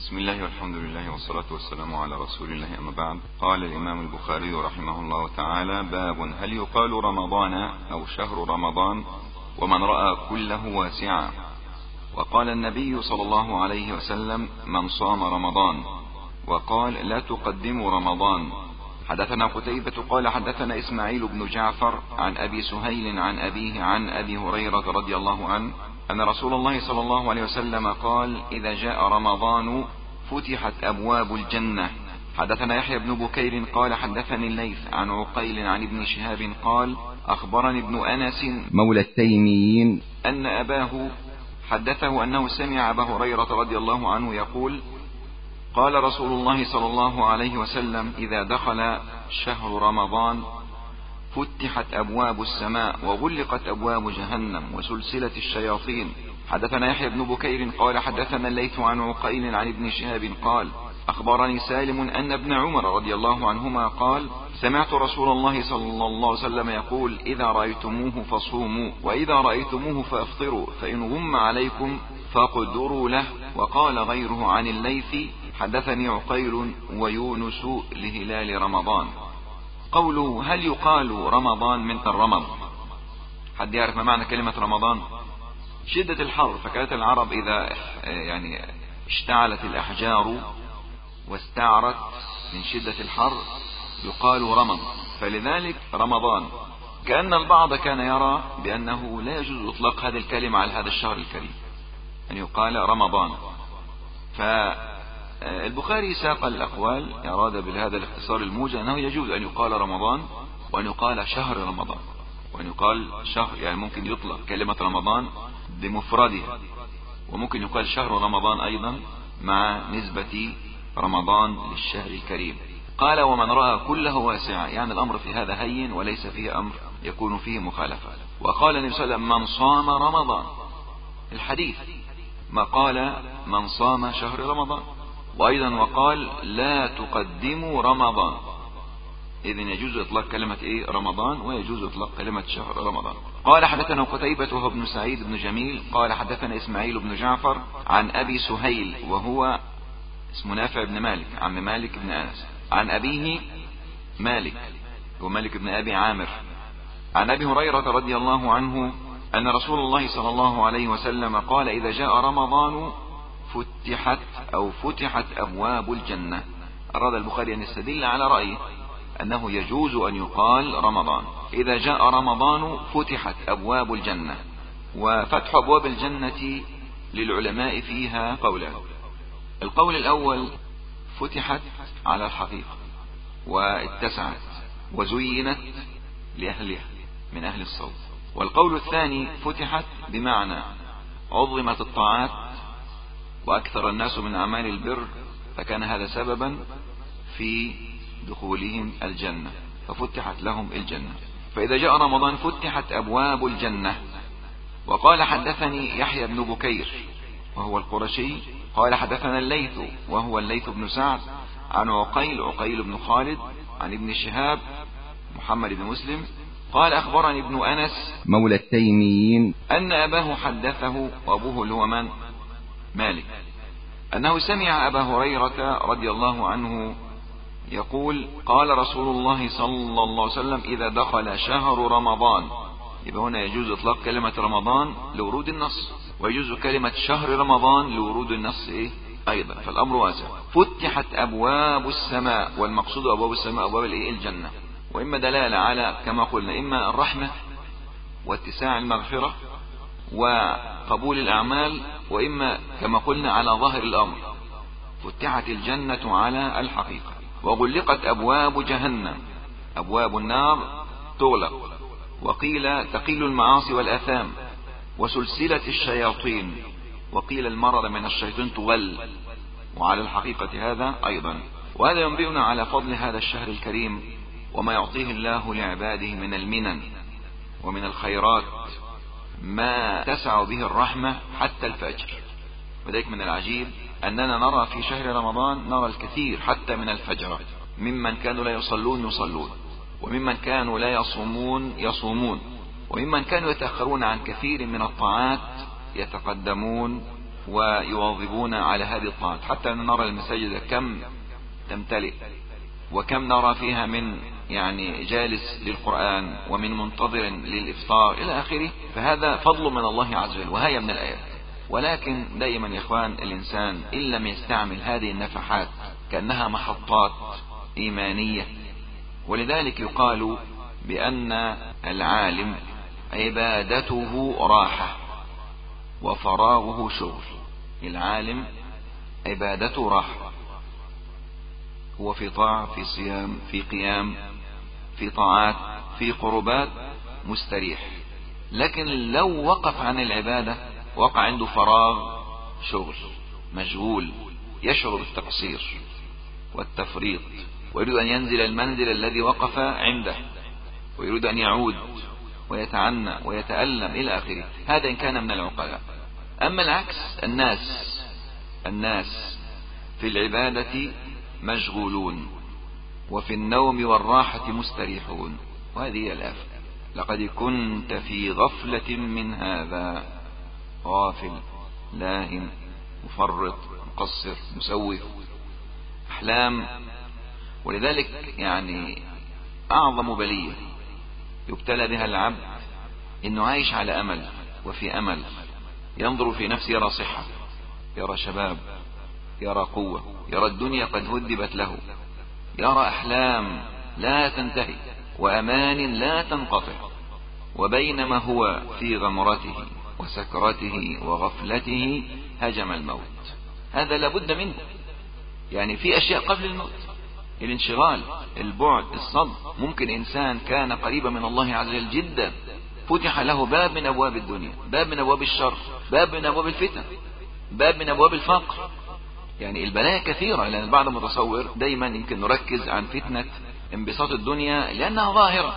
بسم الله والحمد لله والصلاة والسلام على رسول الله، أما بعد. قال الإمام البخاري رحمه الله تعالى: باب هل يقال رمضان أو شهر رمضان ومن رأى كله واسعا. وقال النبي صلى الله عليه وسلم: من صام رمضان. وقال: لا تقدموا رمضان. حدثنا قتيبة قال حدثنا إسماعيل بن جعفر عن أبي سهيل عن أبيه عن أبي هريرة رضي الله عنه أن رسول الله صلى الله عليه وسلم قال: إذا جاء رمضان فتحت أبواب الجنة. حدثنا يحيى بن بكير قال حدثني الليث عن عقيل عن ابن شهاب قال: أخبرني ابن أنس مولى التيميين أن أباه حدثه أنه سمع أبا هريرة رضي الله عنه يقول: قال رسول الله صلى الله عليه وسلم: إذا دخل شهر رمضان فتحت أبواب السماء وغلقت أبواب جهنم وسلسلة الشياطين. حدثنا يحيى بن بكير قال حدثنا الليث عن عقيل عن ابن شهاب قال: أخبرني سالم أن ابن عمر رضي الله عنهما قال: سمعت رسول الله صلى الله عليه وسلم يقول: إذا رأيتموه فصوموا وإذا رأيتموه فافطروا فإن غم عليكم فاقدروا له. وقال غيره عن الليث: حدثني عقيل ويونس لهلال رمضان. قوله: هل يقال رمضان من الرمض؟ حد يعرف ما معنى كلمة رمضان؟ شدة الحر، فكانت العرب إذا اشتعلت الأحجار واستعرت من شدة الحر يقال رمض، فلذلك رمضان. كأن البعض كان يرى بأنه لا يجوز إطلاق هذه الكلمة على هذا الشهر الكريم، أن يقال رمضان. فالبخاري ساق الأقوال، أراد بهذا الاختصار الموجز أنه يجوز أن يقال رمضان وأن يقال شهر رمضان وأن يقال شهر، يعني ممكن يطلق كلمة رمضان بمفردها، وممكن يقال شهر رمضان أيضا مع نسبة رمضان للشهر الكريم. قال: ومن رأى كله واسعا، يعني الأمر في هذا هين وليس فيه أمر يكون فيه مخالفة. وقال النبي صلى الله عليه وسلم: من صام رمضان، الحديث ما قال من صام شهر رمضان. وأيضا وقال: لا تقدموا رمضان. إذن يجوز إطلاق كلمة رمضان، ويجوز إطلاق كلمة شهر رمضان. قال حدثنا قتيبة وهو ابن سعيد بن جميل قال حدثنا إسماعيل بن جعفر عن أبي سهيل وهو اسمه نافع بن مالك عن مالك بن أنس عن أبيه مالك ومالك بن أبي عامر عن أبي هريرة رضي الله عنه أن رسول الله صلى الله عليه وسلم قال: إذا جاء رمضان فتحت أبواب الجنة. أراد البخاري أن يستدل على رأيه أنه يجوز أن يقال رمضان. إذا جاء رمضان فتحت أبواب الجنة. وفتح أبواب الجنة للعلماء فيها قولان: القول الأول: فتحت على الحقيقة واتسعت وزينت لأهلها من أهل الصوت. والقول الثاني: فتحت بمعنى عظمت الطاعات وأكثر الناس من أعمال البر، فكان هذا سببا في دخولهم الجنة، ففتحت لهم الجنة. فإذا جاء رمضان فتحت أبواب الجنة. وقال حدثني يحيى بن بكير وهو القرشي قال حدثنا الليث وهو الليث بن سعد عن عقيل بن خالد عن ابن شهاب محمد بن مسلم قال: أخبرني ابن أنس مولى التيميين أن أباه حدثه، وأبوه اللي هو من؟ مالك، أنه سمع أبا هريرة رضي الله عنه يقول: قال رسول الله صلى الله عليه وسلم: إذا دخل شهر رمضان. يبقى هنا يجوز إطلاق كلمة رمضان لورود النص، ويجوز كلمة شهر رمضان لورود النص أيضا، فالأمر واسع. فتحت أبواب السماء، والمقصود أبواب السماء أبواب الجنة، وإما دلالة على كما قلنا إما الرحمة واتساع المغفرة وقبول الأعمال، وإما كما قلنا على ظاهر الأمر فتحت الجنة على الحقيقة. وغلقت أبواب جهنم، أبواب النار تغلق، وقيل تقيل المعاصي والآثام، وسلسلة الشياطين، وقيل المرض من الشيطان تغل، وعلى الحقيقة هذا أيضا. وهذا ينبئنا على فضل هذا الشهر الكريم وما يعطيه الله لعباده من المنن ومن الخيرات ما تسع به الرحمة حتى الفجر. وذلك من العجيب أننا نرى في شهر رمضان نرى الكثير حتى من الفجر ممن كانوا لا يصلون، وممن كانوا لا يصومون، وممن كانوا يتأخرون عن كثير من الطاعات يتقدمون ويواظبون على هذه الطاعات، حتى نرى المساجد كم تمتلئ، وكم نرى فيها من يعني جالس للقرآن ومن منتظر للإفطار إلى آخره. فهذا فضل من الله عز وجل وهي من الآيات. ولكن دائما يا إخوان الإنسان إن لم يستعمل هذه النفحات كأنها محطات إيمانية. ولذلك يقال بأن العالم عبادته راحة وفراغه شغل. العالم عبادته راحة، هو في طاعة، في صيام، في قيام، في طاعات، في قربات، مستريح. لكن لو وقف عن العبادة وقع عنده فراغ شغل، مشغول، يشعر بالتقصير والتفريط، ويريد أن ينزل المنزل الذي وقف عنده، ويريد أن يعود ويتعنى ويتألم إلى آخره. هذا إن كان من العقلاء. أما العكس، الناس في العبادة مشغولون، وفي النوم والراحة مستريحون، وهذه هي الآفة. لقد كنت في غفلة من هذا، غافل، لاهٍ، مفرط، مقصر، مسوف، أحلام. ولذلك يعني أعظم بلية يبتلى بها العبد إنه عايش على أمل وفي أمل، ينظر في نفسه يرى صحة، يرى شباب، يرى قوة، يرى الدنيا قد هدبت له، يرى أحلام لا تنتهي وأمان لا تنقطع، وبينما هو في غمرته وسكرته وغفلته هجم الموت. هذا لابد منه. يعني في أشياء قبل الموت، الانشغال، البعد، الصد. ممكن إنسان كان قريبا من الله عز وجل جدا، فتح له باب من أبواب الدنيا، باب من أبواب الشر، باب من أبواب الفتن، باب من أبواب الفقر. يعني البلايا كثيرة، لأن البعض متصور دايما يمكن نركز عن فتنة انبساط الدنيا لأنها ظاهرة،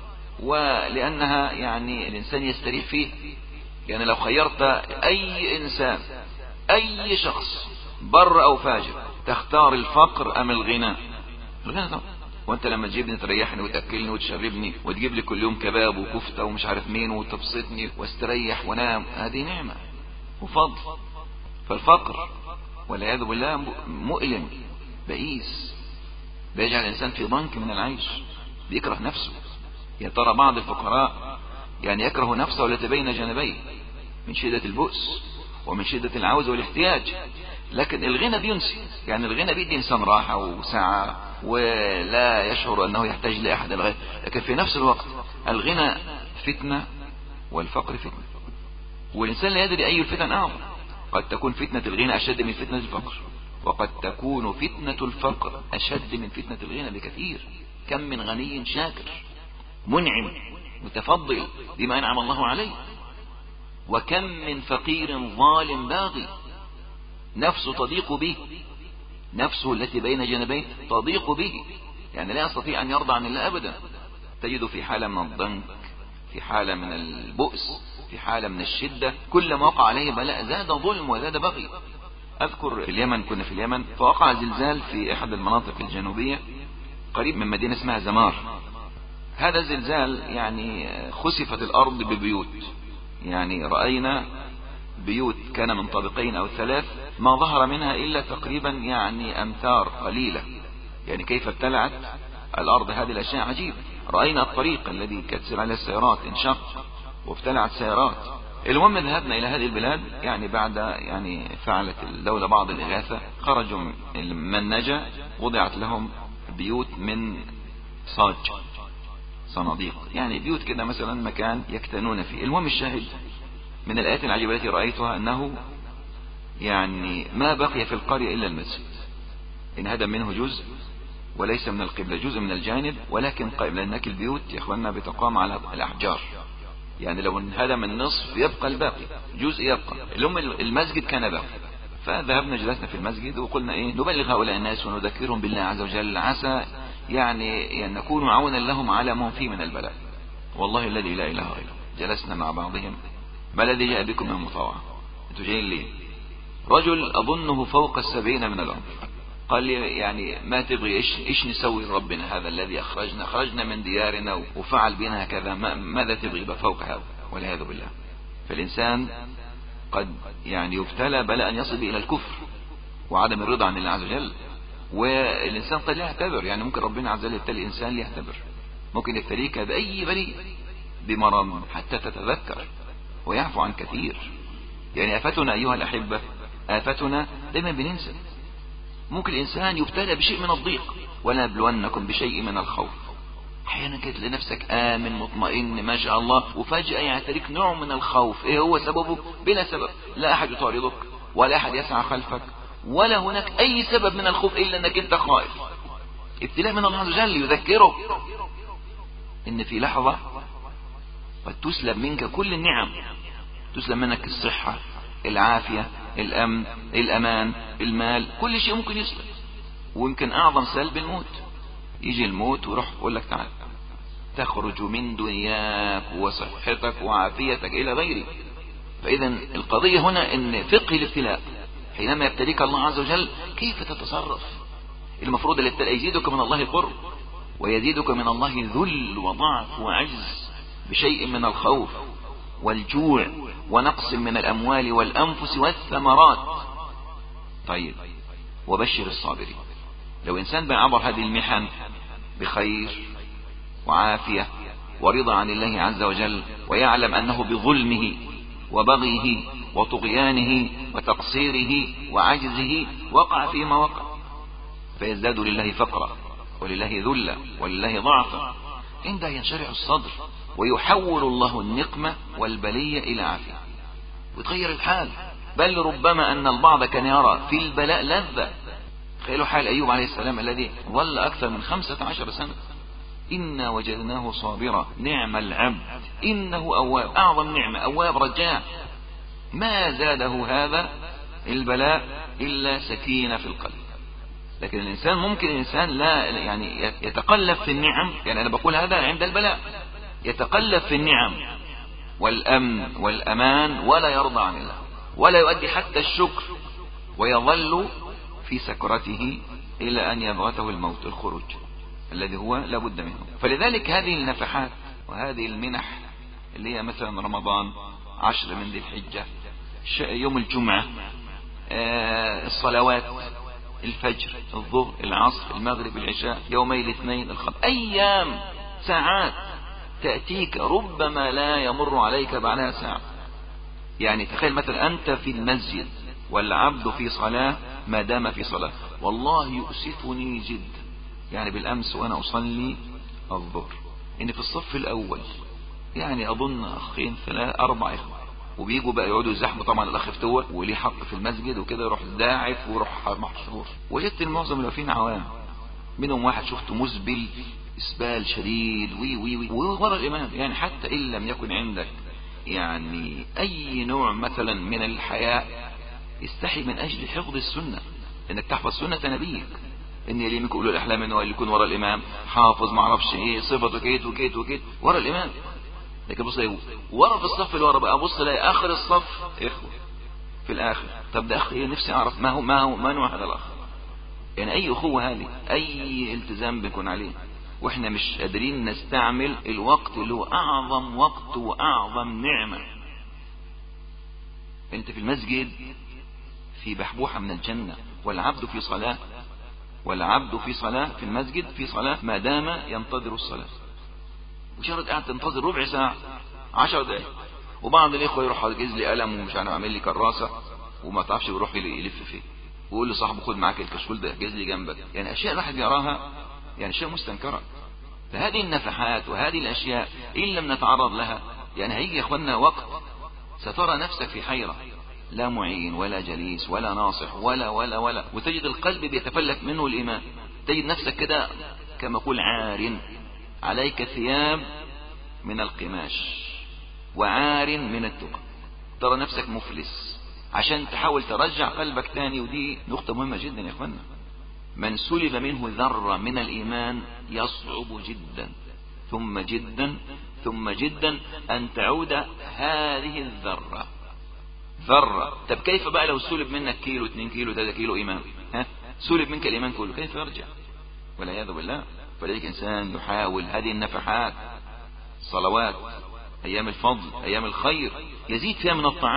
ولأنها يعني الإنسان يستريح فيه. يعني لو خيرت أي إنسان، أي شخص بر أو فاجر، تختار الفقر أم الغنى؟ الغنى طبعا. وانت لما تجيبني تريحني وتأكلني وتشربني وتجيب لي كل يوم كباب وكفتة ومش عارف مين وتبسطني واستريح ونام، هذه نعمة وفضل. فالفقر والعياذ بالله مؤلم، بئيس، بيجعل الإنسان في ضنك من العيش، بيكره نفسه. يا ترى بعض الفقراء يعني يكره نفسه التي بين جانبيه من شدة البؤس ومن شدة العوز والاحتياج. لكن الغنى بينسي، يعني الغنى بيدي إنسان راحة وسعة ولا يشعر أنه يحتاج لأحد الغير. لكن في نفس الوقت الغنى فتنة والفقر فتنة، والإنسان لا يدري أي الفتن أعظم. قد تكون فتنة الغنى أشد من فتنة الفقر، وقد تكون فتنة الفقر أشد من فتنة الغنى بكثير. كم من غني شاكر منعم متفضل بما أنعم الله عليه، وكم من فقير ظالم باغي نفسه تضيق به، نفسه التي بين جانبيه تضيق به، يعني لا يستطيع أن يرضى عن الله أبدا. تجد في حالة من الضنك، في حالة من البؤس، في حالة من الشدة. كل ما وقع عليه بلاء زاد ظلم وزاد بغي. أذكر في اليمن، كنا في اليمن، فوقع زلزال في أحد المناطق الجنوبية قريب من مدينة اسمها زمار. هذا الزلزال يعني خسفت الأرض ببيوت، يعني رأينا بيوت كان من طابقين أو ثلاث ما ظهر منها إلا تقريبا يعني أمتار قليلة. يعني كيف ابتلعت الأرض هذه الأشياء عجيبة. رأينا الطريق الذي كتسير عليه السيارات انشق وابتلعت سيارات. المهم ذهبنا إلى هذه البلاد، يعني بعد يعني فعلت الدولة بعض الإغاثة، خرجوا من نجا، وضعت لهم بيوت من صاج، صناديق، يعني بيوت كده مثلا مكان يكتنون فيه. المهم الشاهد من الآيات العجيبة التي رأيتها أنه يعني ما بقي في القرية إلا المسجد، انهدم منه جزء وليس من القبلة، جزء من الجانب ولكن قائم، لأنك البيوت يا إخواننا بتقام على الأحجار، يعني لو انهدم النصف يبقى الباقي، جزء يبقى. المسجد كان باقي. فذهبنا جلسنا في المسجد وقلنا ايه، نبلغ هؤلاء الناس ونذكرهم بالله عز وجل، عسى يعني أن نكون عونا لهم على ما فيه من البلاء. والله الذي لا إله غيره جلسنا مع بعضهم، ما الذي جاء بكم من مطاوعة؟ انتوا جايين ليه؟ رجل أظنه فوق 70 من العمر قال لي يعني ما تبغي، إيش نسوي ربنا هذا الذي خرجنا من ديارنا وفعل بنا كذا، ماذا تبغي فوق هذا؟ والعياذ بالله. فالإنسان قد يعني يبتلى بلاء أن يصل إلى الكفر وعدم الرضا عن الله عز وجل. والإنسان قد لا يعتبر، يعني ممكن ربنا عز وجل يبتلي الإنسان ليعتبر، ممكن يبتليك بأي بريء بمرض حتى تتذكر ويعفو عن كثير. يعني آفتنا أيها الأحبة، آفتنا دايما بننسى. ممكن الإنسان يبتلى بشيء من الضيق، ونبلونكم بشيء من الخوف. أحيانا كده تلاقي نفسك آمن مطمئن ما شاء الله، وفجأة يعتريك نوع من الخوف. إيه هو سببه؟ بلا سبب، لا أحد يطاردك ولا أحد يسعى خلفك، ولا هناك أي سبب من الخوف إلا أنك أنت خائف. ابتلاء من الله عز وجل يذكرك إن في لحظة قد تسلب منك كل النعم، تسلب منك الصحة، العافية، الأمن، الأمان، المال، كل شيء ممكن يسلب. ويمكن أعظم سلب الموت، يجي الموت ويروح يقول لك تعال تخرج من دنياك وصحتك وعافيتك إلى غيره. فإذا القضية هنا إن فقه الابتلاء حينما يبتليك الله عز وجل كيف تتصرف. المفروض الابتلاء يزيدك من الله قرب، ويزيدك من الله ذل وضعف وعجز بشيء من الخوف والجوع ونقص من الأموال والأنفس والثمرات. طيب، وبشر الصابرين. لو إنسان بيعبر هذه المحن بخير وعافية ورضا عن الله عز وجل، ويعلم أنه بظلمه وبغيه وطغيانه وتقصيره وعجزه وقع فيما وقع، فيزداد لله فقرا ولله ذلا ولله ضعفا، عندها ينشرح الصدر ويحول الله النقمة والبلية إلى عافية وتغير الحال. بل ربما أن البعض كان يرى في البلاء لذة. تخيلوا حال أيوب عليه السلام الذي ظل أكثر من 15 سنة. إنا وجدناه صابرا نعم العبد إنه أواب. أعظم نعمة أواب رجاع. ما زاده هذا البلاء إلا سكينة في القلب. لكن الإنسان ممكن الإنسان لا يعني يتقلب في النعم، يعني أنا بقول هذا عند البلاء، يتقلب في النعم والأمن والأمان ولا يرضى عن الله ولا يؤدي حتى الشكر، ويظل في سكرته إلى أن يبغته الموت، الخروج الذي هو لابد منه. فلذلك هذه النفحات وهذه المنح اللي هي مثلا رمضان، 10 من ذي الحجة، يوم الجمعة، الصلوات، الفجر، الظهر، العصر، المغرب، العشاء، يومي الاثنين، الخميس، أيام، ساعات تأتيك ربما لا يمر عليك بعدها ساعة. يعني تخيل مثلا أنت في المسجد والعبد في صلاة ما دام في صلاة. والله يؤسفني جدا، يعني بالأمس وأنا أصلي الظهر إن في الصف الأول يعني أظن أخين 3 4 إخوة، وبيجوا بقى يقعدوا يزحموا طبعا الأخ فتوة وليه حق في المسجد وكده، يروح داعف ويروح محشور. وجدت المعظم اللي واقفين عوام، منهم واحد شفته مسبل إسبال شديد وي وي وي وورا الإمام. يعني حتى إن لم يكن عندك يعني أي نوع مثلا من الحياء، استحي من أجل حفظ السنة، إنك تحفظ سنة نبيك. إن يليمك أولو الأحلام إنه اللي يكون ورا الإمام حافظ معرفش إيه صفته كيت وكيت وكيت ورا الإمام. لكن بص ورا في الصف اللي ورا بقى، بص لاقي آخر الصف إخوة في الآخر. طب ده أخ إيه؟ نفسي أعرف ما نوع هذا الأخ، يعني أي أخوة هذه، أي التزام بيكون عليه، وإحنا مش قادرين نستعمل الوقت اللي هو أعظم وقت وأعظم نعمة. أنت في المسجد في بحبوحة من الجنة، والعبد في صلاة، والعبد في صلاة في المسجد في صلاة ما دام ينتظر الصلاة. مجرد قاعد تنتظر ربع ساعة 10 دقائق، وبعض الإخوة يروح يجيز لي قلم ومش عارف أعمل لي كراسة وما تعرفش يروح يلف فيه، ويقول لصاحبه خد معاك الكشكول ده احجز لي جنبك. يعني أشياء الواحد يراها يعني أشياء مستنكرة. فهذه النفحات وهذه الأشياء إن لم نتعرض لها، يعني هيجي يا أخوانا وقت سترى نفسك في حيرة، لا معين ولا جليس ولا ناصح ولا وتجد القلب بيتفلت منه الإيمان. تجد نفسك كده كما يقول عار عليك ثياب من القماش وعار من التقى، ترى نفسك مفلس عشان تحاول ترجع قلبك تاني. ودي نقطة مهمة جدا يا أخوانا. من سلب منه ذرة من الإيمان يصعب جدا ثم جدا ثم جدا أن تعود هذه الذرة ذرة. طب كيف بقى لو سلب منك كيلو 2 كيلو 3 كيلو إيمان؟ سلب منك الإيمان كله، كيف يرجع؟ والعياذ بالله. فلذلك إنسان يحاول هذه النفحات، صلوات، أيام الفضل، أيام الخير، يزيد فيها من الطاعات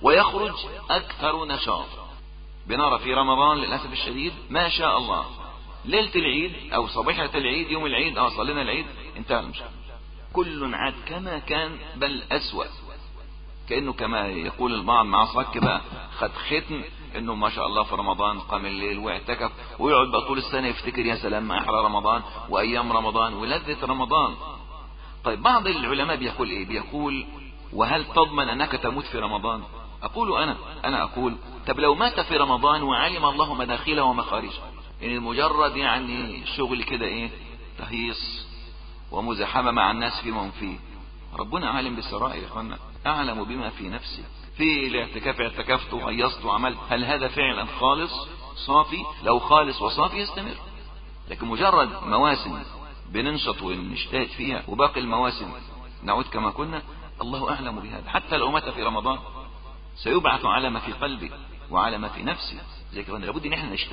ويخرج أكثر نشاط. بنرى في رمضان للأسف الشديد ما شاء الله ليلة العيد أو صبيحة العيد يوم العيد صلينا العيد انتهى المشكلة، كل عاد كما كان بل أسوأ، كأنه كما يقول البعض مع صك بقى خد ختم انه ما شاء الله في رمضان قام الليل واعتكف، ويقعد بقى طول السنة يفتكر يا سلام ما احلى رمضان وايام رمضان ولذة رمضان. طيب بعض العلماء بيقول ايه؟ بيقول وهل تضمن انك تموت في رمضان؟ اقول انا اقول طب لو مات في رمضان وعلم الله مداخله ومخارجه، يعني مجرد يعني شغل كده ايه تهيص ومزاحمة مع الناس فيما هم فيه، ربنا عالم بالسرائر يا اخوانا، اعلم بما في نفسي. في الاعتكاف اعتكفت وهيصت وعملت، هل هذا فعلا خالص صافي؟ لو خالص وصافي يستمر، لكن مجرد مواسم بننشط ونجتهد فيها وباقي المواسم نعود كما كنا، الله اعلم بهذا. حتى لو مات في رمضان سيبعث على ما في قلبه وعلى ما في نفسه. زي كمان لابد ان احنا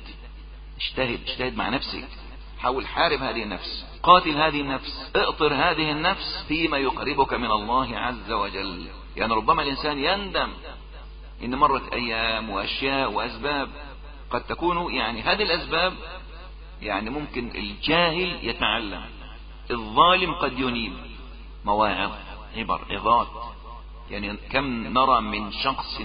نجتهد مع نفسك، حاول حارب هذه النفس، قاتل هذه النفس، اقطر هذه النفس فيما يقربك من الله عز وجل. يعني ربما الانسان يندم ان مرت ايام واشياء واسباب قد تكون يعني هذه الاسباب يعني ممكن الجاهل يتعلم، الظالم قد ينيب، مواعظ عبر عظات. يعني كم نرى من شخص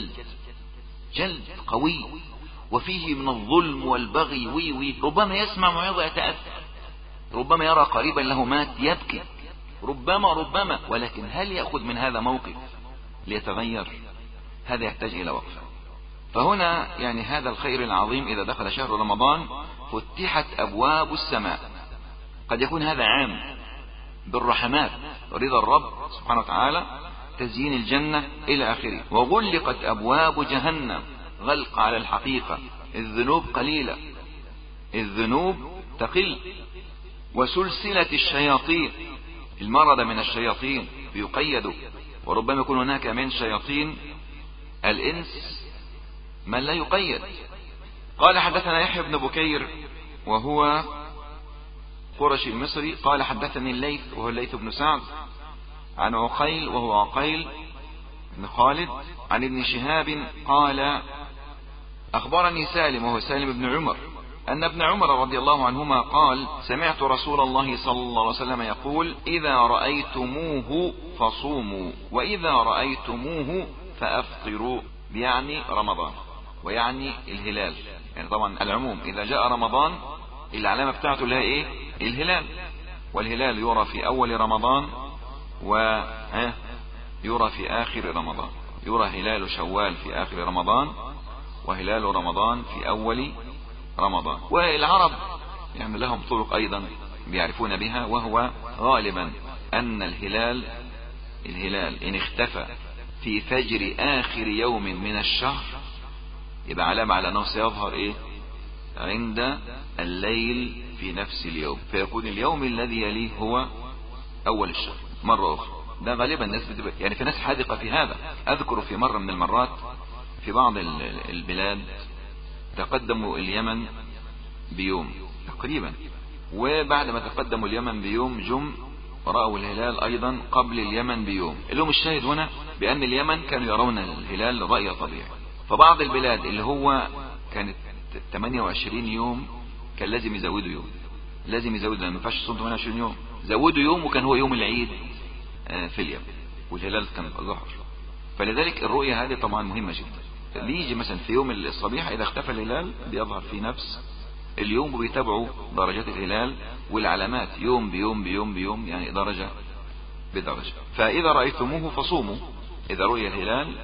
جلد قوي وفيه من الظلم والبغي ربما يسمع موعظة يتأثر، ربما يرى قريبا له مات يبكي، ربما ولكن هل يأخذ من هذا موقف ليتغير؟ هذا يحتاج إلى وقفة. فهنا يعني هذا الخير العظيم إذا دخل شهر رمضان فتحت أبواب السماء. قد يكون هذا عام بالرحمات رضا الرب سبحانه وتعالى، تزيين الجنة إلى آخره. وغلقت أبواب جهنم غلق على الحقيقة، الذنوب قليلة، الذنوب تقل. وسلسلة الشياطين، المرض من الشياطين يقيدوا، وربما يكون هناك من شياطين الإنس من لا يقيد. قال حدثنا يحيى بن بكير وهو قرشي المصري قال حدثني الليث وهو الليث بن سعد عن عقيل وهو عقيل بن خالد عن ابن شهاب قال أخبرني سالم وهو سالم بن عمر أن ابن عمر رضي الله عنهما قال سمعت رسول الله صلى الله عليه وسلم يقول إذا رأيتموه فصوموا وإذا رأيتموه فأفطروا، يعني رمضان ويعني الهلال. يعني طبعا العموم إذا جاء رمضان العلامة بتاعته اللي هي إيه؟ الهلال، والهلال يرى في أول رمضان ويرى في آخر رمضان، يرى هلال شوال في آخر رمضان وهلال رمضان في أول رمضان. والعرب يعني لهم طرق أيضا بيعرفون بها، وهو غالبا أن الهلال إن اختفى في فجر آخر يوم من الشهر يبقى علامة على أنه سيظهر إيه؟ عند الليل في نفس اليوم، فيكون اليوم الذي يليه هو أول الشهر مرة أخرى. ده غالبا الناس بتبقى يعني في ناس حاذقة في هذا. أذكر في مرة من المرات في بعض البلاد تقدموا اليمن بيوم تقريبا، وبعد ما تقدموا اليمن بيوم جم رأوا الهلال أيضا قبل اليمن بيوم. اليوم الشاهد هنا بأن اليمن كانوا يرون الهلال رأي طبيعي. فبعض البلاد اللي هو كانت 28 يوم كان لازم يزودوا يوم، لازم يزودوا، لأنه ما ينفعش يصوم 28 يوم، زودوا يوم وكان هو يوم العيد في اليمن والهلال كان ظهر. فلذلك الرؤية هذه طبعا مهمة جدا. بيجي مثلا في يوم الصبيحة إذا اختفى الهلال بيظهر في نفس اليوم، وبيتابعوا درجات الهلال والعلامات يوم بيوم يعني درجة بدرجة. فإذا رأيتموه فصوموا إذا رؤي الهلال،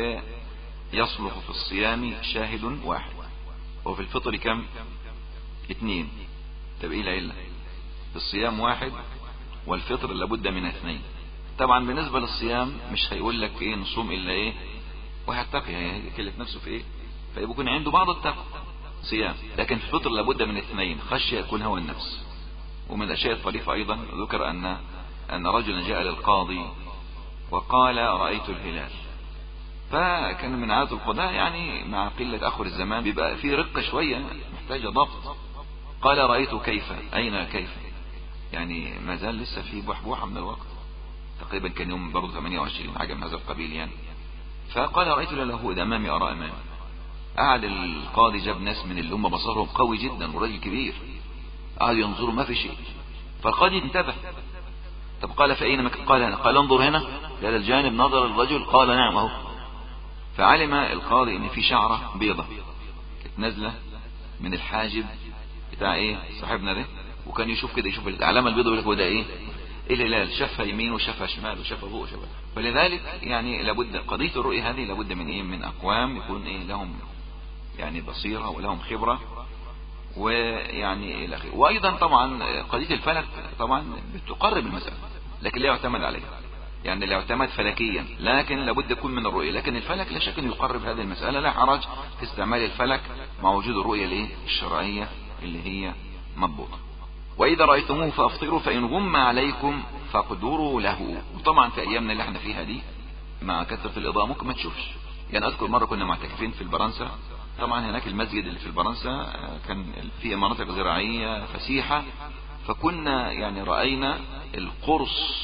ويصلح في الصيام شاهد واحد، وفي الفطر كم؟ 2. طب ايه العلة؟ في الصيام 1 والفطر لابد من 2. طبعا بالنسبة للصيام مش هيقول لك ايه نصوم الا ايه 1 تقي، هيكلف نفسه في ايه، فيكون عنده بعض التقوى صيام. لكن في الفطر لابد من 2 خشية يكون هوى النفس. ومن الاشياء الطريفة ايضا ذكر ان رجلا جاء للقاضي وقال رأيت الهلال، فكان من عادة القضاء يعني مع قلة اخر الزمان بيبقى في رقة شوية محتاجة ضبط. قال رأيت كيف، اين كيف، يعني ما زال لسه في بحبوحة من الوقت، تقريبا كان يوم برضه 28 حاجة من هذا القبيل يعني. فقال رأيت اليهود أمامي أرى أمامي. قعد القاضي جاب ناس من اللي هم بصرهم قوي جدا وراجل كبير، قعدوا ينظروا ما في شيء. فالقاضي انتبه، طب قال فأين مكان؟ قال هنا. قال انظر هنا، قال الجانب، نظر الرجل قال نعم اهو. فعلم القاضي ان في شعرة بيضة كانت نازلة من الحاجب بتاع ايه صاحبنا ده، وكان يشوف كده، يشوف العلامة البيضة يقول لك وده ايه الهلال، شافها يمين وشافها شمال وشافها فوق وشافها. فلذلك يعني لابد قضية الرؤية هذه لابد من ايه، من اقوام يكون ايه لهم يعني بصيرة ولهم خبرة ويعني الى اخره. وايضا طبعا قضية الفلك طبعا بتقرب المسألة لكن لا يعتمد عليها، يعني لا يعتمد فلكيا، لكن لابد يكون من الرؤية. لكن الفلك لا شك انه يقرب هذه المسألة، لا حرج في استعمال الفلك مع وجود الرؤية الايه الشرعية اللي هي مضبوطة. واذا رأيتموه فافطروا فان غم عليكم فاقدروا له. وطبعا في ايامنا اللي احنا فيها دي مع كثرة الاضاءة ممكن ما تشوفش. يعني اذكر مرة كنا معتكفين في البرنسة، طبعا هناك المسجد اللي في البرنسة كان فيه مناطق زراعية فسيحة، فكنا يعني رأينا القرص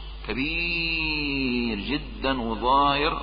كبير جدا وظاهر،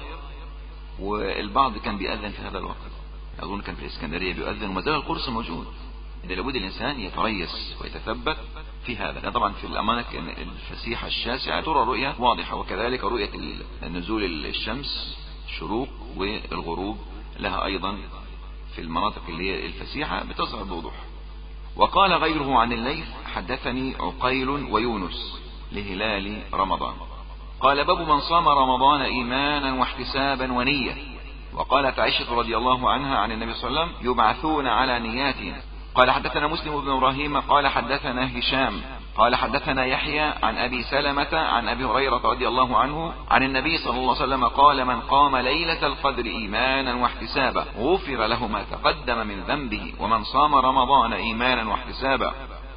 والبعض كان بيأذن في هذا الوقت، أظن كان في الإسكندرية بيؤذن وما زال القرص موجود. إذا لابد الإنسان يتريث ويتثبت في هذا. طبعا في الأماكن الفسيحة الشاسعة ترى رؤية واضحة، وكذلك رؤية نزول الشمس الشروق والغروب لها أيضا في المناطق اللي هي الفسيحة بتظهر بوضوح. وقال غيره عن الليث حدثني عقيل ويونس لهلال رمضان قال باب من صام رمضان إيمانا واحتسابا ونية. وقالت عائشة رضي الله عنها عن النبي صلى الله عليه وسلم يبعثون على نياتهم. قال حدثنا مسلم بن إبراهيم قال حدثنا هشام قال حدثنا يحيى عن أبي سلمة عن أبي هريرة رضي الله عنه عن النبي صلى الله عليه وسلم قال من قام ليلة القدر إيمانا واحتسابا غفر له ما تقدم من ذنبه ومن صام رمضان إيمانا واحتسابا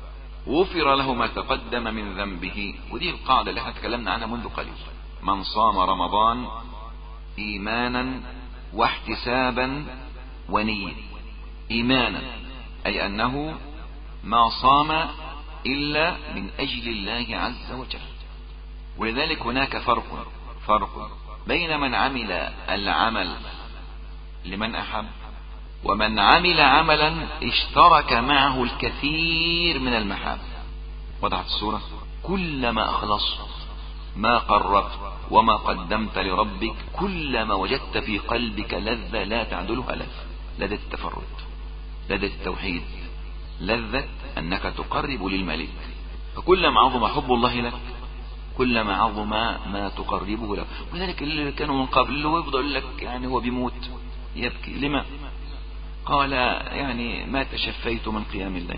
غفر له ما تقدم من ذنبه. ودي القاعدة اللي احنا تكلمنا عنها منذ قليل، من صام رمضان إيمانا واحتسابا ونية. إيمانا أي أنه ما صام إلا من أجل الله عز وجل. ولذلك هناك فرق بين من عمل العمل لمن أحب ومن عمل عملا اشترك معه الكثير من المحاب. وضحت الصورة؟ كلما أخلصت ما قربت وما قدمت لربك كلما وجدت في قلبك لذة لا تعدلها لذة التفرد، لذة التوحيد، لذة أنك تقرب للملك. فكلما عظم حب الله لك كلما عظم ما تقربه له. ولذلك اللي كانوا من قبل اللي هو يفضل لك يعني هو بيموت يبكي لما؟ قال يعني ما تشفيت من قيام الليل.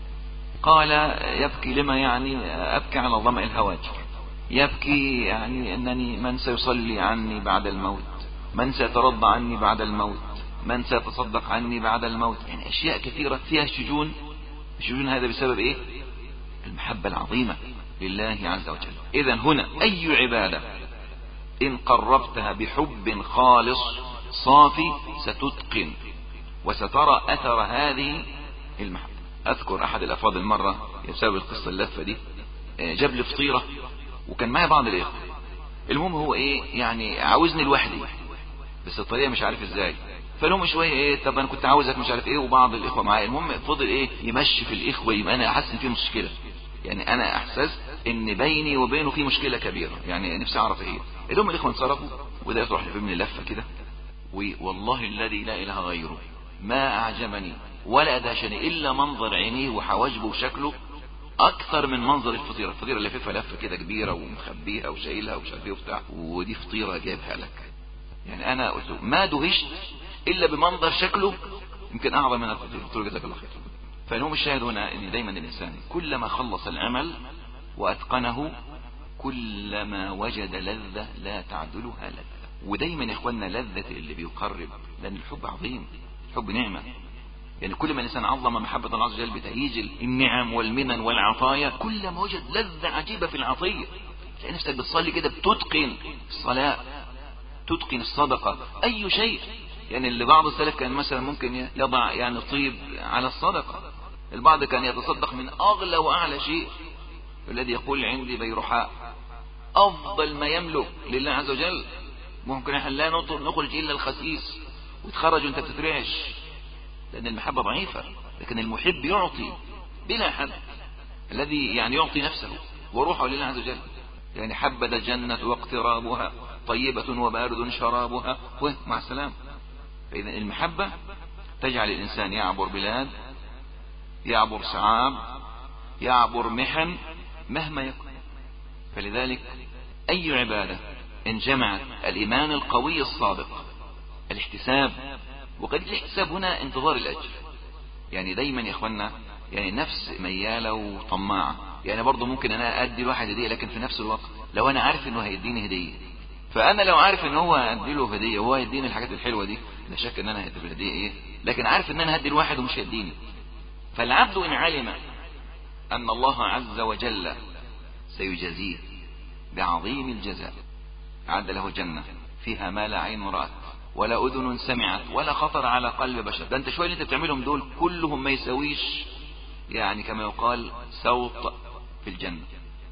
قال يبكي لما؟ يعني أبكي على ظمأ الهواجر. يبكي يعني أنني من سيصلي عني بعد الموت، من سيترضى عني بعد الموت، من سيتصدق عني بعد الموت. يعني أشياء كثيرة فيها الشجون هذا بسبب إيه؟ المحبة العظيمة لله عز وجل. إذن هنا أي عبادة إن قربتها بحب خالص صافي ستتقن وسترى أثر هذه المحبة. أذكر أحد الأفاضل مرة بسبب القصة اللفة دي جاب لي فطيرة وكان معي بعض الإخوة. المهم هو إيه يعني عاوزني لوحدي بس الطريقة مش عارف إزاي، فلهم شوية إيه طب أنا كنت عاوزك مش عارف إيه وبعض الإخوة معايا. المهم فضل إيه يمشي في الإخوة، يبقى أنا أحس إن في مشكلة، يعني أنا أحسست إن بيني وبينه في مشكلة كبيرة، يعني نفسي أعرف إيه. المهم الإخوة انصرفوا وده يروح لفهمني لفة كده، والله الذي لا إله غيره ما أعجبني ولا أدهشني إلا منظر عينيه وحواجبه وشكله أكثر من منظر الفطيرة. الفطيرة اللي فيها لفة كده كبيرة ومخبيها وشايلها ومش عارف إيه وبتاع، ودي فطيرة جايبها لك. يعني أنا قلت ما دهشت إلا بمنظر شكله يمكن أعظم من الفطيرة. جزاك الله خير. فالهم الشاهد هنا إن دايما الإنسان كلما خلص العمل وأتقنه كلما وجد لذة لا تعدلها لذة. ودايما يا إخواننا لذة اللي بيقرب، لأن الحب عظيم، الحب نعمة. يعني كل ما الإنسان عظم محبة الله عز وجل بتهيج النعم والمنن والعطايا كلما وجد لذة عجيبة في العطية. تلاقي نفسك بتصلي كده بتتقن الصلاة، تتقن الصدقة، أي شيء. يعني اللي بعض السلف كان مثلا ممكن يضع يعني طيب على الصدقة، البعض كان يتصدق من أغلى وأعلى شيء. الذي يقول عندي بيرحاء أفضل ما يملك لله عز وجل ممكن احنا لا نخرج الا الخسيس وتخرج وانت بتترعش، لان المحبة ضعيفة. لكن المحب يعطي بلا حد، الذي يعني يعطي نفسه وروحه لله عز وجل. يعني حبذا الجنة واقترابها طيبة وبارد شرابها مع السلام. فإذا المحبة تجعل الإنسان يعبر بلاد، يعبر صعاب، يعبر محن مهما يكن. فلذلك أي عبادة إن جمعت الإيمان القوي الصادق، الاحتساب، وقد الاحتساب هنا انتظار الأجر. يعني دايما يا إخوانا يعني نفس ميالة وطماعة. يعني برضو ممكن أنا أدي الواحد هدية، لكن في نفس الوقت لو أنا عارف إنه هيديني هدية، فأنا لو عارف إنه هو أدي له هدية وهو هيديني الحاجات الحلوة دي، لا شك إن أنا هدي الهدية إيه، لكن عارف إن أنا هدي الواحد ومش هيديني. فالعبد إن علم أن الله عز وجل سيجازيه بعظيم الجزاء، أعد له جنة فيها ما لا عين رأت ولا أذن سمعت ولا خطر على قلب بشر. ده أنت شوية اللي أنت بتعملهم دول كلهم ما يسويش يعني كما يقال سوط في الجنة،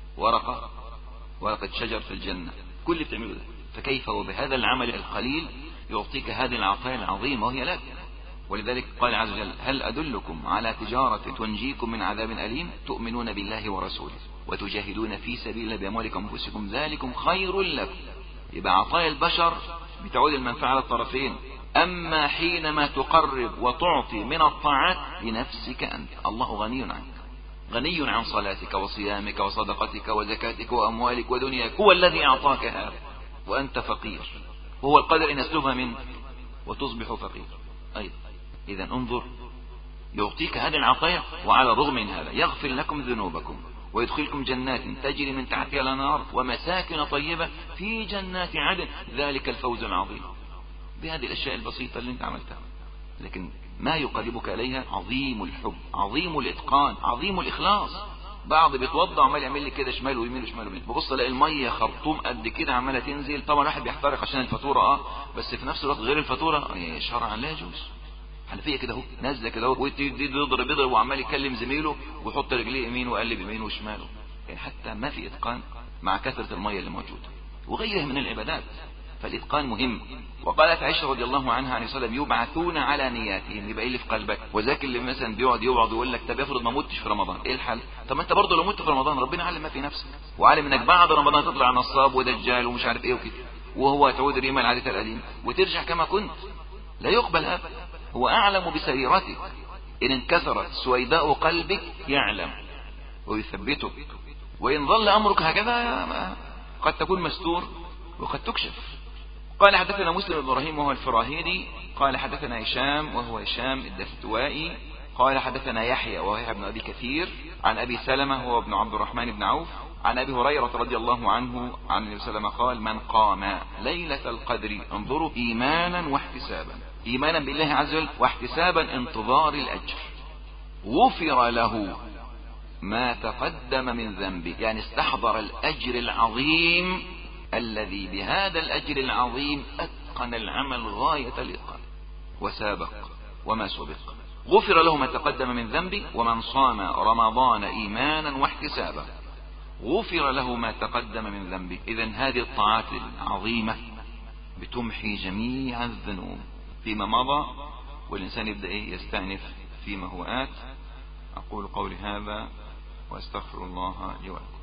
ورقة شجر في الجنة، كل اللي بتعمله ده. فكيف وبهذا العمل القليل يعطيك هذه العطايا العظيمة وهي لك. ولذلك قال عز وجل: هل أدلكم على تجارة تنجيكم من عذاب أليم تؤمنون بالله ورسوله وتجاهدون في سبيل الله بأموالكم وأنفسكم ذلكم خير لكم. يبقى عطايا البشر بتعود المنفعة على الطرفين. أما حينما تقرب وتعطي من الطاعات لنفسك أنت، الله غني عنك، غني عن صلاتك وصيامك وصدقتك وزكاتك وأموالك ودنياك، هو الذي أعطاك هذا وأنت فقير، وهو القدر أن يسلبها منك وتصبح فقير أيضا. إذا انظر، يعطيك هذه العطايا وعلى الرغم من هذا يغفر لكم ذنوبكم ويدخلكم جنات تجري من تحتها الأنهار ومساكن طيبة في جنات عدن، ذلك الفوز العظيم. بهذه الأشياء البسيطة اللي انت عملتها، لكن ما يقربك إليها عظيم الحب، عظيم الإتقان، عظيم الإخلاص. بعض بيتوضع عمال يعمل لي كده شمال ويمين وشمال ويمين، ببص الاقي الميه خرطوم قد كده عماله تنزل. طبعا الواحد بيحترق عشان الفاتوره بس في نفس الوقت غير الفاتوره شرعا لا يجوز. حنفيه كده اهو نازله كده اهو، يضرب وعمال يكلم زميله ويحط رجليه يمين ويقلب يمين وشماله. يعني حتى ما في اتقان مع كثره الميه اللي موجوده وغيرها من العبادات. فالاتقان مهم. وقالت عائشة رضي الله عنها عن وسلم: يبعثون على نياتهم. يبقى ايه اللي في قلبك؟ وذاك اللي مثلا بيقعد ويقول لك طب افرض ما متش في رمضان، ايه الحل؟ طب انت برضه لو مت في رمضان ربنا علم ما في نفسك، وعلم انك بعد رمضان تطلع نصاب ودجال ومش عارف ايه وكده، وهو تعود ريما العادة القديم وترجع كما كنت. لا يقبل هذا. هو اعلم بسريرتك، ان انكسرت سويداء قلبك يعلم ويثبتك، وان ظل امرك هكذا قد تكون مستور وقد تكشف. قال: حدثنا مسلم بن ابراهيم وهو الفراهيدي قال: حدثنا هشام وهو هشام الدستوائي قال: حدثنا يحيى وهو يحيى بن ابي كثير عن ابي سلمة وهو ابن عبد الرحمن بن عوف عن ابي هريرة رضي الله عنه عن النبي صلى الله عليه وسلم قال: من قام ليلة القدر، انظروا، ايمانا واحتسابا، ايمانا بالله عز وجل واحتسابا انتظار الاجر، غفر له ما تقدم من ذنبه. يعني استحضر الاجر العظيم الذي بهذا الأجر العظيم أتقن العمل غاية الإتقان وسابق وما سبق. غفر له ما تقدم من ذنبه. ومن صام رمضان إيمانا واحتسابا غفر له ما تقدم من ذنبه. إذن هذه الطاعات العظيمة بتمحي جميع الذنوب فيما مضى، والإنسان يبدأ يستأنف فيما هو آت. أقول قولي هذا وأستغفر الله لي ولكم.